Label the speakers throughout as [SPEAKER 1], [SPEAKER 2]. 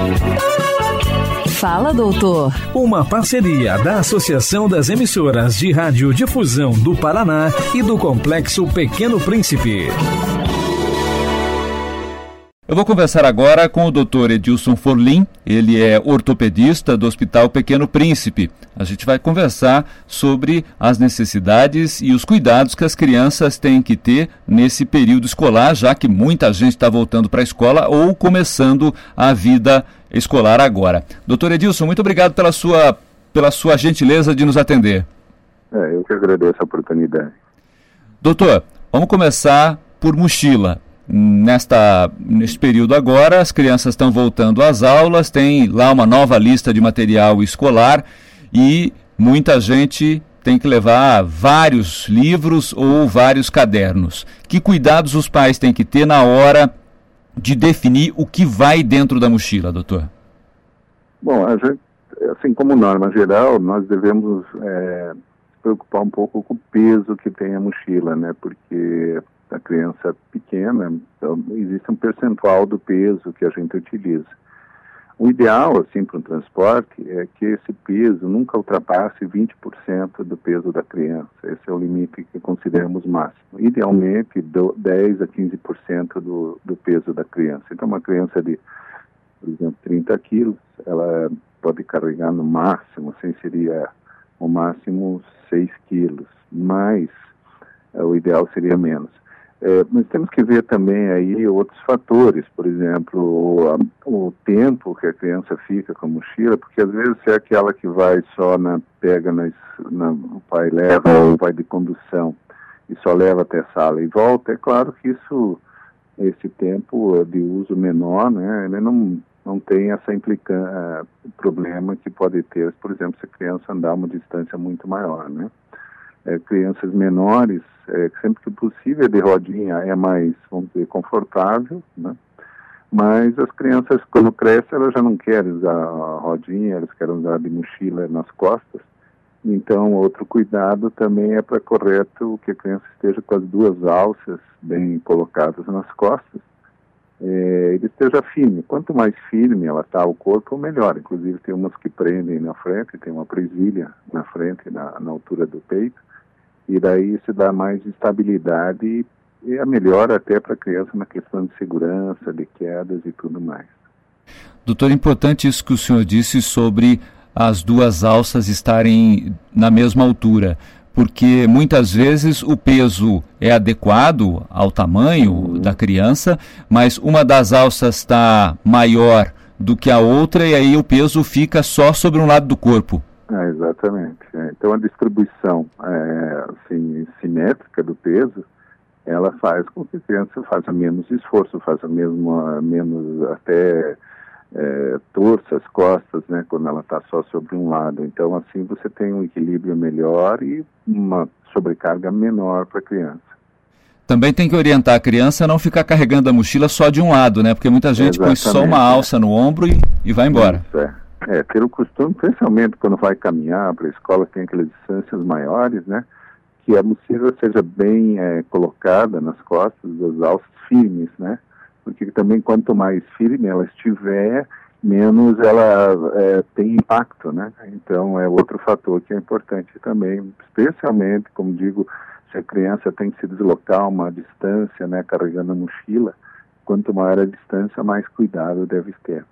[SPEAKER 1] Fala, doutor.
[SPEAKER 2] Uma parceria da Associação das Emissoras de Radiodifusão do Paraná e do Complexo Pequeno Príncipe.
[SPEAKER 3] Eu vou conversar agora com o Dr. Edilson Forlim, ele é ortopedista do Hospital Pequeno Príncipe. A gente vai conversar sobre as necessidades e os cuidados que as crianças têm que ter nesse período escolar, já que muita gente está voltando para a escola ou começando a vida escolar agora. Dr. Edilson, muito obrigado pela sua gentileza de nos atender.
[SPEAKER 4] Eu que agradeço a oportunidade.
[SPEAKER 3] Doutor, vamos começar por mochila. Neste período agora, as crianças estão voltando às aulas, tem lá uma nova lista de material escolar e muita gente tem que levar vários livros ou vários cadernos. Que cuidados os pais têm que ter na hora de definir o que vai dentro da mochila, doutor?
[SPEAKER 4] Bom, a gente, assim como norma geral, nós devemos preocupar um pouco com o peso que tem a mochila, né? Porque a criança pequena, então, existe um percentual do peso que a gente utiliza. O ideal, assim, para o transporte, é que esse peso nunca ultrapasse 20% do peso da criança. Esse é o limite que consideramos máximo. Idealmente, 10 a 15% do peso da criança. Então, uma criança de, por exemplo, 30 quilos, ela pode carregar no máximo, assim, seria o máximo 6 quilos, mas o ideal seria menos. Mas temos que ver também aí outros fatores, por exemplo, o tempo que a criança fica com a mochila, porque às vezes é aquela que vai só o pai leva ou vai de condução e só leva até a sala e volta. É claro que esse tempo de uso menor, né, ele não tem essa problema que pode ter, por exemplo, se a criança andar uma distância muito maior, né? Crianças menores, sempre que possível, de rodinha é mais, vamos dizer, confortável, né? Mas as crianças, quando crescem, elas já não querem usar a rodinha, elas querem usar de mochila nas costas. Então, outro cuidado também é para correto que a criança esteja com as duas alças bem colocadas nas costas. Ele esteja firme. Quanto mais firme ela está o corpo, melhor. Inclusive, tem umas que prendem na frente, tem uma presilha na frente, na altura do peito. E daí se dá mais estabilidade e é melhor até para a criança na questão de segurança, de quedas e tudo mais.
[SPEAKER 3] Doutor, é importante isso que o senhor disse sobre as duas alças estarem na mesma altura, porque muitas vezes o peso é adequado ao tamanho da criança, mas uma das alças está maior do que a outra e aí o peso fica só sobre um lado do corpo.
[SPEAKER 4] Exatamente. Então a distribuição assim, simétrica do peso, ela faz com que a criança faça menos esforço, faça menos até torça as costas, né, quando ela está só sobre um lado. Então assim você tem um equilíbrio melhor e uma sobrecarga menor para a criança.
[SPEAKER 3] Também tem que orientar a criança a não ficar carregando a mochila só de um lado, né, porque muita gente põe só uma alça no ombro e vai embora.
[SPEAKER 4] Isso, ter o costume, principalmente quando vai caminhar para a escola, tem aquelas distâncias maiores, né? Que a mochila seja bem colocada nas costas, das alças firmes, né? Porque também quanto mais firme ela estiver, menos ela tem impacto, né? Então é outro fator que é importante também, especialmente, como digo, se a criança tem que se deslocar uma distância, né? Carregando a mochila, quanto maior a distância, mais cuidado deve ter.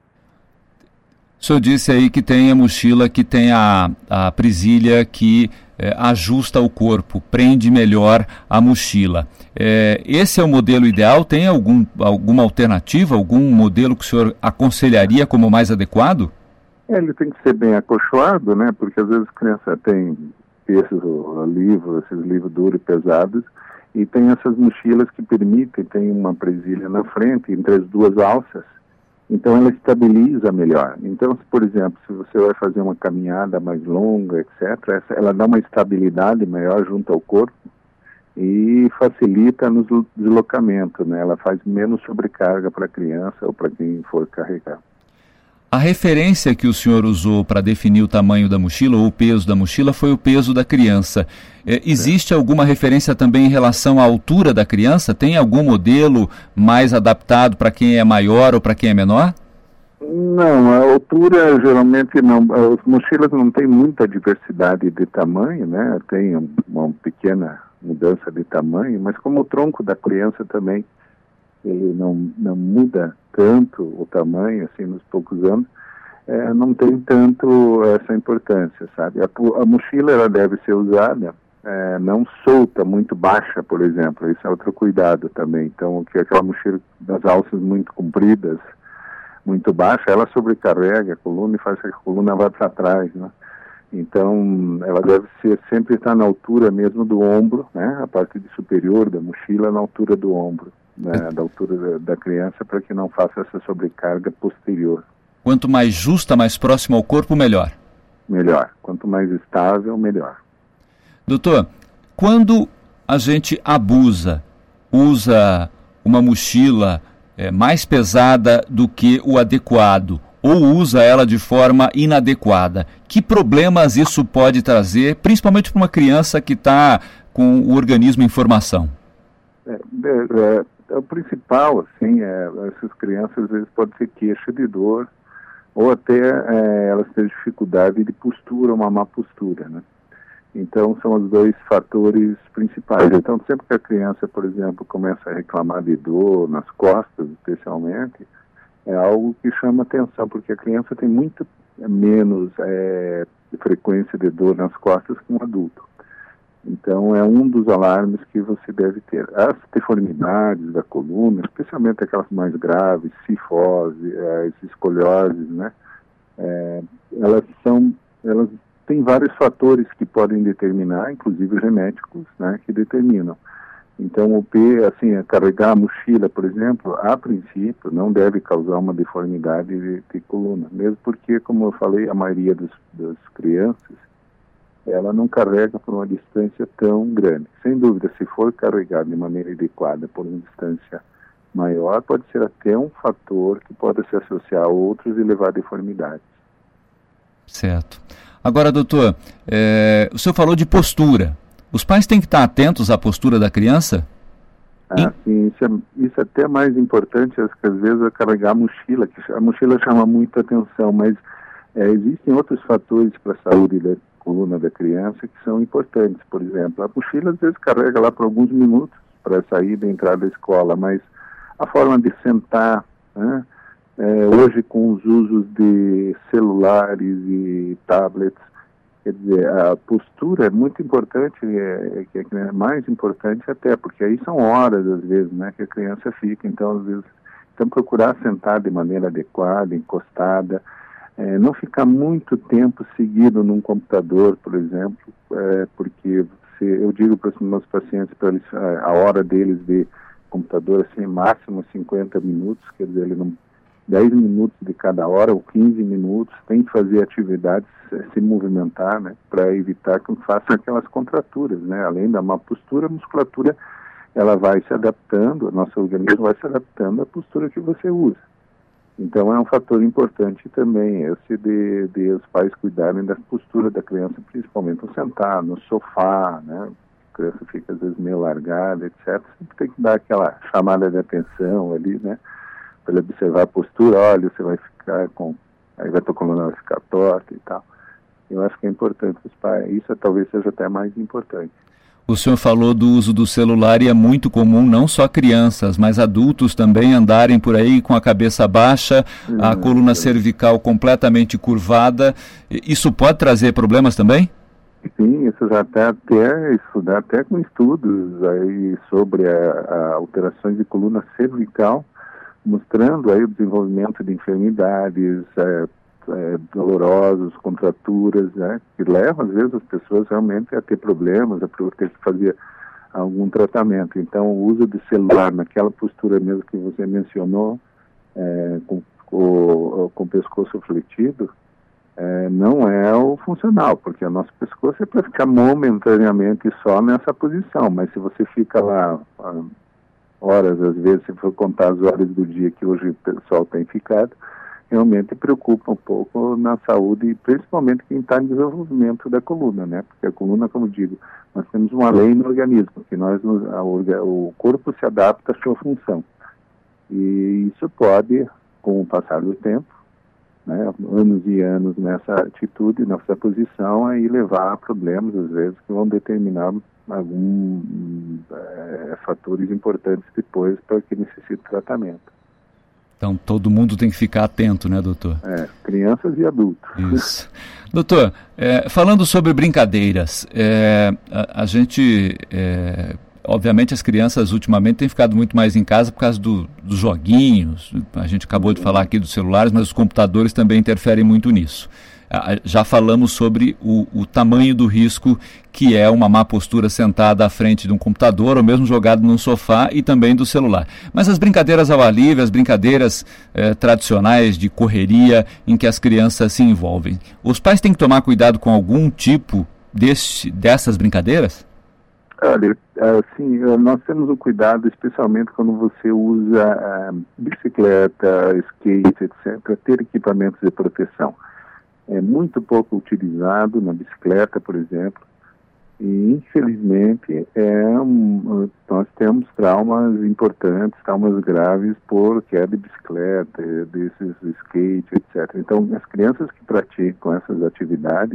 [SPEAKER 3] O senhor disse aí que tem a mochila que tem a presilha que ajusta o corpo, prende melhor a mochila. Esse é o modelo ideal? Tem alguma alternativa, algum modelo que o senhor aconselharia como mais adequado?
[SPEAKER 4] Ele tem que ser bem acolchoado, né? Porque às vezes a criança tem esses livros duros e pesados, e tem essas mochilas que permitem, tem uma presilha na frente, entre as duas alças. Então ela estabiliza melhor. Então, por exemplo, se você vai fazer uma caminhada mais longa, etc., ela dá uma estabilidade maior junto ao corpo e facilita no deslocamento, né? Ela faz menos sobrecarga para a criança ou para quem for carregar.
[SPEAKER 3] A referência que o senhor usou para definir o tamanho da mochila ou o peso da mochila foi o peso da criança. Existe alguma referência também em relação à altura da criança? Tem algum modelo mais adaptado para quem é maior ou para quem é menor?
[SPEAKER 4] Não, a altura geralmente não. As mochilas não têm muita diversidade de tamanho, né? Tem uma pequena mudança de tamanho, mas como o tronco da criança também ele não muda tanto o tamanho, assim, nos poucos anos, não tem tanto essa importância, sabe? A mochila ela deve ser usada não solta, muito baixa, por exemplo. Isso é outro cuidado também. Então, que aquela mochila das alças muito compridas, muito baixa, ela sobrecarrega a coluna e faz que a coluna vá para trás, né? Então, ela deve sempre estar na altura mesmo do ombro, né? A parte superior da mochila na altura do ombro, né? Da altura da criança, para que não faça essa sobrecarga posterior.
[SPEAKER 3] Quanto mais justa, mais próxima ao corpo, melhor.
[SPEAKER 4] Melhor. Quanto mais estável, melhor.
[SPEAKER 3] Doutor, quando a gente usa uma mochila mais pesada do que o adequado, ou usa ela de forma inadequada, que problemas isso pode trazer, principalmente para uma criança que está com o organismo em formação?
[SPEAKER 4] O principal, assim, essas crianças às vezes podem ter queixa de dor, ou até elas têm dificuldade de postura, uma má postura, né? Então, são os dois fatores principais. Então, sempre que a criança, por exemplo, começa a reclamar de dor, nas costas especialmente, é algo que chama atenção, porque a criança tem muito menos frequência de dor nas costas que um adulto. Então, é um dos alarmes que você deve ter. As deformidades da coluna, especialmente aquelas mais graves, cifose, escolioses, né? Elas têm vários fatores que podem determinar, inclusive genéticos, né, que determinam. Então, carregar a mochila, por exemplo, a princípio, não deve causar uma deformidade de coluna, mesmo porque, como eu falei, a maioria das crianças, ela não carrega por uma distância tão grande. Sem dúvida, se for carregado de maneira adequada por uma distância maior, pode ser até um fator que pode se associar a outros e levar a deformidades.
[SPEAKER 3] Certo. Agora, doutor, o senhor falou de postura. Os pais têm que estar atentos à postura da criança?
[SPEAKER 4] Sim, isso é até mais importante, às vezes, carregar a mochila, que a mochila chama muita atenção, mas existem outros fatores para a saúde da coluna da criança que são importantes. Por exemplo, a mochila às vezes carrega lá por alguns minutos para a saída e entrar da escola, mas a forma de sentar, né? Hoje, com os usos de celulares e tablets, quer dizer, a postura é muito importante, é mais importante até, porque aí são horas, às vezes, né, que a criança fica. Então, às vezes, procurar sentar de maneira adequada, encostada, não ficar muito tempo seguido num computador, por exemplo, porque eu digo para os meus pacientes, para eles, a hora deles de computador, assim, máximo 50 minutos, quer dizer, ele não 10 minutos de cada hora ou 15 minutos, tem que fazer atividades, se movimentar, né, para evitar que faça aquelas contraturas, né? Além da má postura, a musculatura, ela vai se adaptando, o nosso organismo vai se adaptando à postura que você usa. Então é um fator importante também esse de os pais cuidarem da postura da criança, principalmente ao sentar, no sofá, né? A criança fica às vezes meio largada, etc. Sempre tem que dar aquela chamada de atenção ali, né? Para ele observar a postura, olha, você vai ficar aí a tua coluna vai ficar torta e tal. Eu acho que é importante os pais, isso talvez seja até mais importante.
[SPEAKER 3] O senhor falou do uso do celular e é muito comum não só crianças, mas adultos também andarem por aí com a cabeça baixa, a coluna cervical completamente curvada. Isso pode trazer problemas também?
[SPEAKER 4] Sim, isso já está estudado até com estudos aí sobre alterações de coluna cervical, mostrando aí o desenvolvimento de enfermidades dolorosas, contraturas, né, que levam, às vezes, as pessoas realmente a ter problemas, a ter que fazer algum tratamento. Então, o uso do celular naquela postura mesmo que você mencionou, com o pescoço fletido, não é o funcional, porque o nosso pescoço é para ficar momentaneamente só nessa posição, mas se você fica lá horas, às vezes, se for contar as horas do dia que hoje o pessoal tem ficado, realmente preocupa um pouco na saúde, principalmente quem está em desenvolvimento da coluna, né? Porque a coluna, como digo, nós temos uma lei no organismo, que o corpo se adapta à sua função. E isso pode, com o passar do tempo, né, anos e anos nessa atitude, nessa posição, e levar a problemas, às vezes, que vão determinar alguns fatores importantes depois para que necessite tratamento.
[SPEAKER 3] Então, todo mundo tem que ficar atento, né, doutor?
[SPEAKER 4] Crianças e adultos.
[SPEAKER 3] Isso. Doutor, falando sobre brincadeiras, a gente, obviamente as crianças ultimamente têm ficado muito mais em casa por causa dos joguinhos, a gente acabou de falar aqui dos celulares, mas os computadores também interferem muito nisso. Já falamos sobre o tamanho do risco que é uma má postura sentada à frente de um computador ou mesmo jogado num sofá, e também do celular. Mas as brincadeiras ao ar livre, as brincadeiras tradicionais de correria em que as crianças se envolvem, os pais têm que tomar cuidado com algum tipo dessas brincadeiras?
[SPEAKER 4] Olha, assim, nós temos um cuidado, especialmente quando você usa bicicleta, skate, etc., ter equipamentos de proteção. É muito pouco utilizado na bicicleta, por exemplo, e infelizmente nós temos traumas importantes, traumas graves por queda de bicicleta, desses skate, etc. Então, as crianças que praticam essas atividades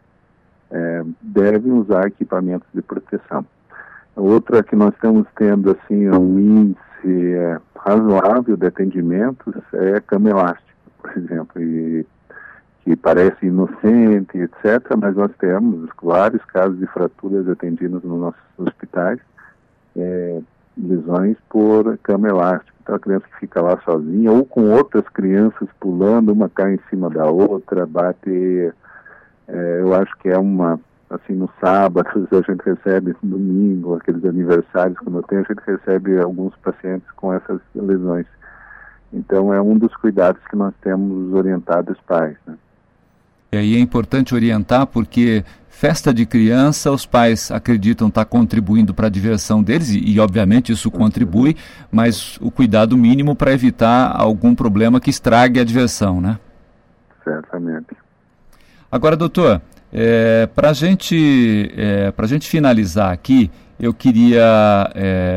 [SPEAKER 4] devem usar equipamentos de proteção. Outra que nós estamos tendo assim um índice razoável de atendimentos é cama elástica, por exemplo, que parece inocente, etc., mas nós temos vários casos de fraturas atendidos nos nossos hospitais, lesões por cama elástica. Então, a criança que fica lá sozinha, ou com outras crianças pulando, uma cai em cima da outra, bate. Eu acho que assim, no sábado, a gente recebe, no domingo, aqueles aniversários, quando tem, a gente recebe alguns pacientes com essas lesões. Então, é um dos cuidados que nós temos orientado os pais, né?
[SPEAKER 3] E aí é importante orientar, porque festa de criança, os pais acreditam estar contribuindo para a diversão deles, e obviamente isso contribui, mas o cuidado mínimo para evitar algum problema que estrague a diversão, né?
[SPEAKER 4] Certamente.
[SPEAKER 3] Agora, doutor, para a gente finalizar aqui, eu queria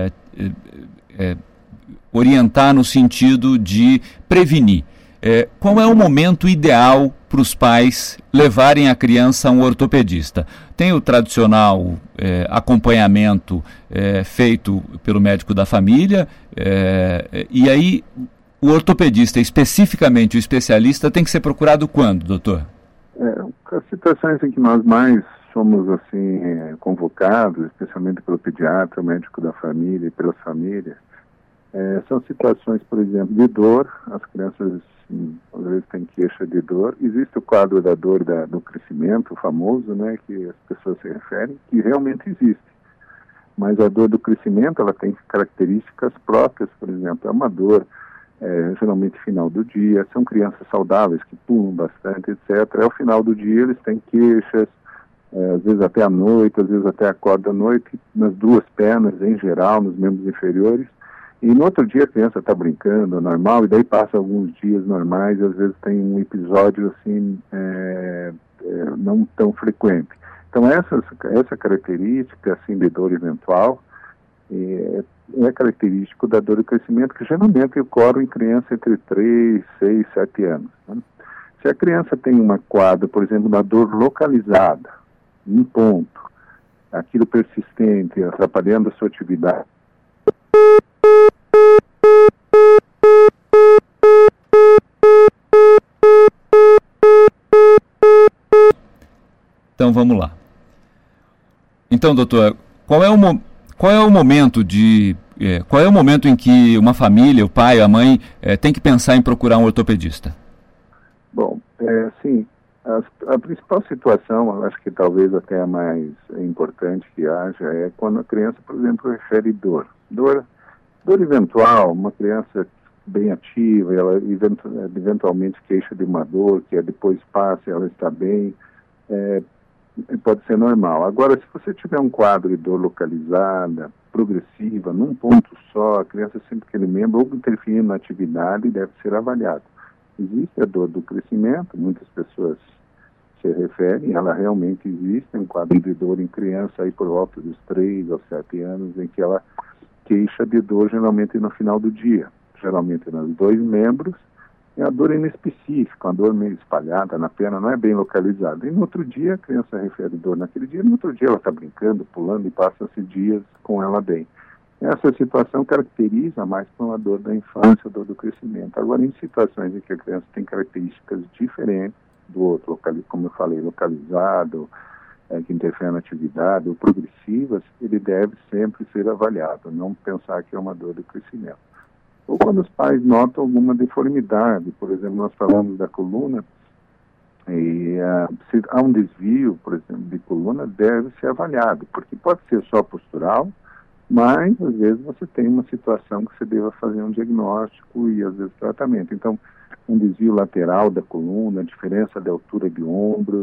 [SPEAKER 3] orientar no sentido de prevenir. Qual é o momento ideal para os pais levarem a criança a um ortopedista? Tem o tradicional acompanhamento feito pelo médico da família, e aí o ortopedista, especificamente o especialista, tem que ser procurado quando, doutor?
[SPEAKER 4] As situações em que nós mais somos assim convocados, especialmente pelo pediatra, o médico da família e pelas famílias, são situações, por exemplo, de dor. As crianças às vezes têm queixa de dor. Existe o quadro da dor do crescimento, famoso, né, que as pessoas se referem, que realmente existe. Mas a dor do crescimento, ela tem características próprias, por exemplo, é uma dor geralmente final do dia, são crianças saudáveis que pulam bastante, etc. Ao final do dia eles têm queixas, às vezes até à noite, às vezes até acorda à noite, nas duas pernas em geral, nos membros inferiores. E no outro dia a criança está brincando, normal, e daí passa alguns dias normais, e às vezes tem um episódio assim, não tão frequente. Então essa característica assim, de dor eventual é característico da dor do crescimento, que geralmente ocorre em criança entre 3, 6, 7 anos. Né? Se a criança tem uma quadra, por exemplo, da dor localizada, em ponto, aquilo persistente, atrapalhando a sua atividade,
[SPEAKER 3] então vamos lá. Então, doutor, qual é o momento em que uma família, o pai, a mãe, tem que pensar em procurar um ortopedista?
[SPEAKER 4] Bom, sim, a principal situação, eu acho que talvez até a mais importante que haja, é quando a criança, por exemplo, refere dor. Dor eventual, uma criança bem ativa, ela eventualmente queixa de uma dor, que depois passa e ela está bem, pode ser normal. Agora, se você tiver um quadro de dor localizada, progressiva, num ponto só, a criança sempre aquele membro ou interferindo na atividade, deve ser avaliado. Existe a dor do crescimento, muitas pessoas se referem, ela realmente existe, um quadro de dor em criança aí por volta dos 3 aos 7 anos, em que ela queixa de dor geralmente no final do dia, geralmente nos dois membros, é a dor inespecífica, uma dor meio espalhada na perna, não é bem localizada. E no outro dia a criança refere dor naquele dia, no outro dia ela está brincando, pulando e passa-se dias com ela bem. Essa situação caracteriza mais para uma dor da infância, dor do crescimento. Agora, em situações em que a criança tem características diferentes do outro, como eu falei, localizado, que interfere na atividade, ou progressivas, ele deve sempre ser avaliado, não pensar que é uma dor do crescimento. Ou quando os pais notam alguma deformidade, por exemplo, nós falamos da coluna, e se há um desvio, por exemplo, de coluna, deve ser avaliado, porque pode ser só postural, mas às vezes você tem uma situação que você deva fazer um diagnóstico e às vezes tratamento. Então, um desvio lateral da coluna, diferença de altura de ombros,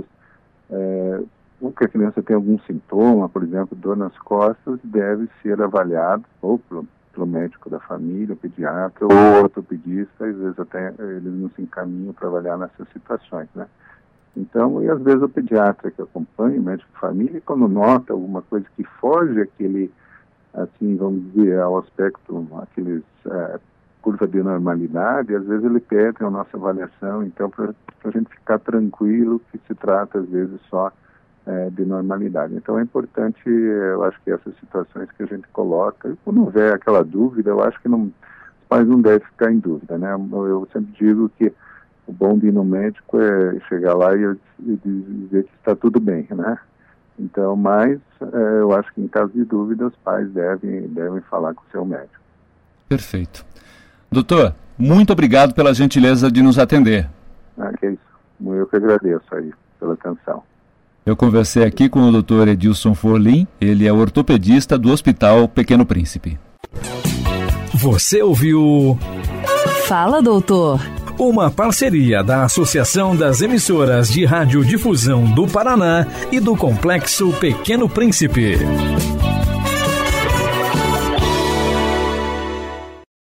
[SPEAKER 4] ou que a criança tem algum sintoma, por exemplo, dor nas costas, deve ser avaliado ou pelo médico da família, pediatra ou ortopedista, às vezes até eles nos encaminham para avaliar nessas situações, né? Então, e às vezes o pediatra que acompanha, o médico de família, quando nota alguma coisa que foge aquele, assim, vamos dizer, ao aspecto, aqueles curva de normalidade, às vezes ele pede a nossa avaliação, então para a gente ficar tranquilo que se trata às vezes só de normalidade. Então é importante, eu acho que essas situações que a gente coloca, e quando houver aquela dúvida, eu acho que os pais não devem ficar em dúvida, né? Eu sempre digo que o bom de ir no médico é chegar lá e dizer que está tudo bem, né? Então, mas eu acho que em caso de dúvida, os pais devem falar com o seu médico.
[SPEAKER 3] Perfeito. Doutor, muito obrigado pela gentileza de nos atender.
[SPEAKER 4] Que é isso. Eu que agradeço aí pela atenção.
[SPEAKER 3] Eu conversei aqui com o doutor Edilson Forlim, ele é ortopedista do Hospital Pequeno Príncipe.
[SPEAKER 2] Você ouviu...
[SPEAKER 1] Fala, doutor.
[SPEAKER 2] Uma parceria da Associação das Emissoras de Radiodifusão do Paraná e do Complexo Pequeno Príncipe.